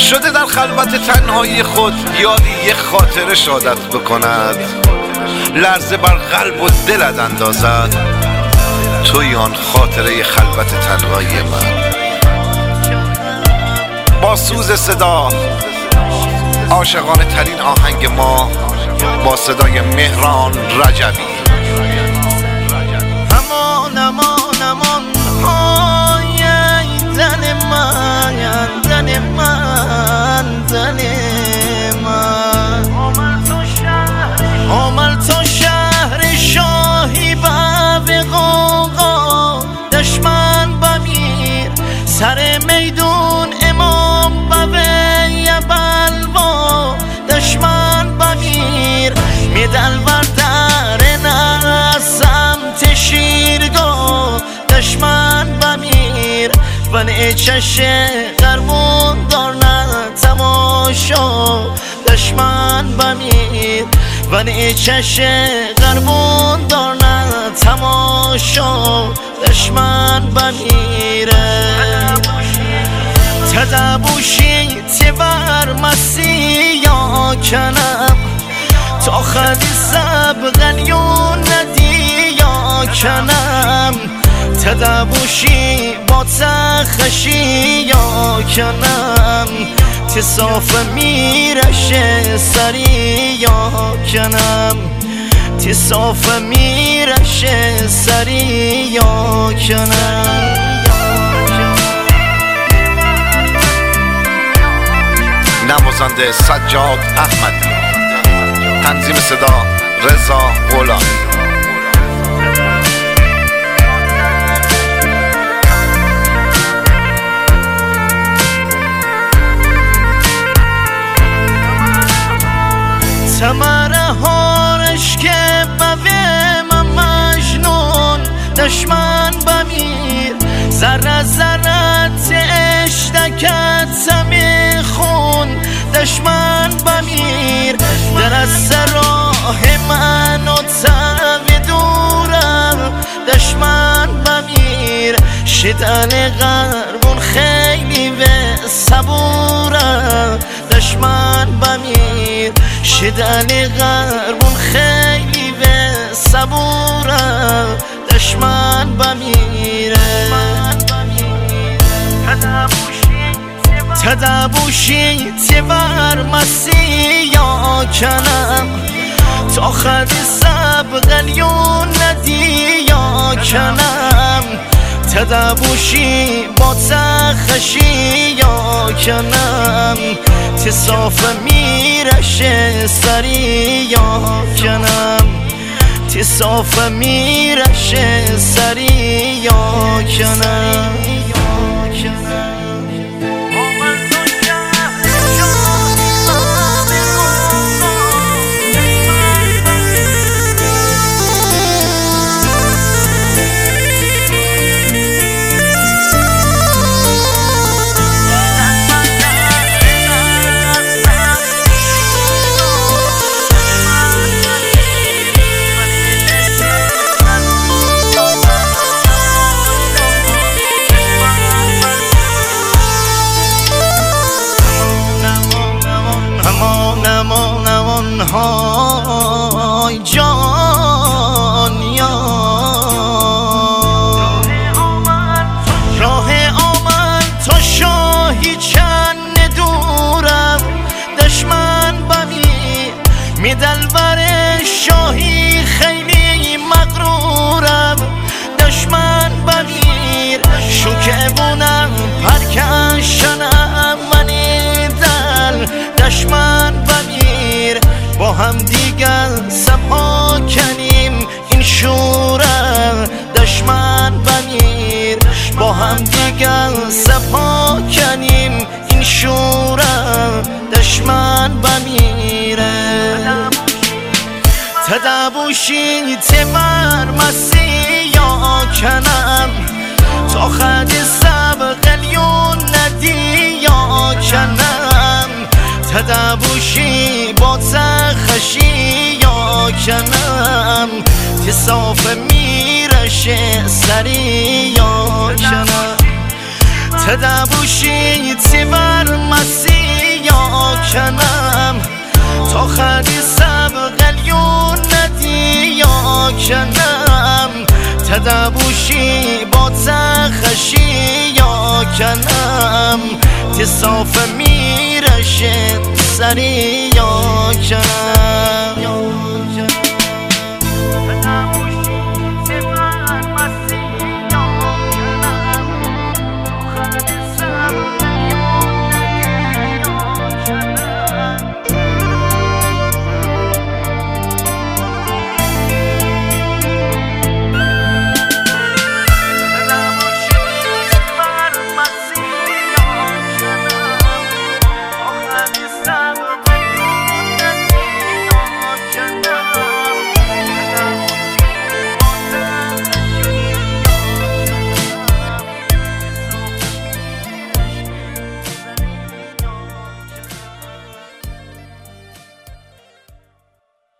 شده در خلوت تنهایی خود یادی یه خاطر شادت بکند، لرزه بر قلب و دلت اندازد، توی آن خاطره خلوت تنهایی من. با سوز صدا عاشقانه ترین آهنگ ما با صدای مهران رجبی. امان امان امان های دل من، دل من، دل من. آمل تو شهر شاهی به قوقا، دشمن بمیر سر میدون امام بوی بلوا، دشمن بمیر میدل بردر نه سمت شیرگاه، دشمن بمیر ون چش قرمون دارن تماشا، دشمن بمیر ون چش قرمون دارن تماشا، دشمن بمیره. تدبوشی تبر مسی یا کنم، تا خدی سبغلیون ندی یا کنم، تدبوشی با تخشی یا کنم، تصاف میرش سری یا کنم، تصاف میرش سری یا کنم. نوازنده سجاد احمدی، تنظیم صدا رضا غلامی. تمره هارش که بویم مجنون، دشمن بمیر ذره ذرت اشتکت سمی خون، دشمن بمیر درست راه من و تقی دورم، دشمن بمیر شدن غربون خیلی و صبورم، دشمن بمیر شدن غربون خیلی و صبورم، دشمن بمیره. تدبوشی تبر مسی یا کنم، تا خدی سبغلیون ندی یا کنم، تدبوشی با تخشی یا کنم، تصاف میرش سری یا کنم، تصاف میرش سری یا کنم. های جان یا راه آمد تا شاهی چند دورم، دشمن بمیر میدل بر شاهی خیلی مغرورم، دشمن بمیر شکبونم پرکشنم منی دل، دشمن بمیر با هم دیگر سپا کنیم این شوره، دشمن بمیر با هم دیگر سپا کنیم این شوره، دشمن بمیره. تدبوشی تبر مسی یا کنم، تا خدی سبغلیون ندی یا کنم، تدبوشی با تخشی یا کنم، تصاف میرش سری یا کنم، تدبوشی تبر مسی یا کنم تا خدی سب قلیون ندی یا کنم تدبوشی با تخشی یا کنم تصاف میرشن سری یا کنم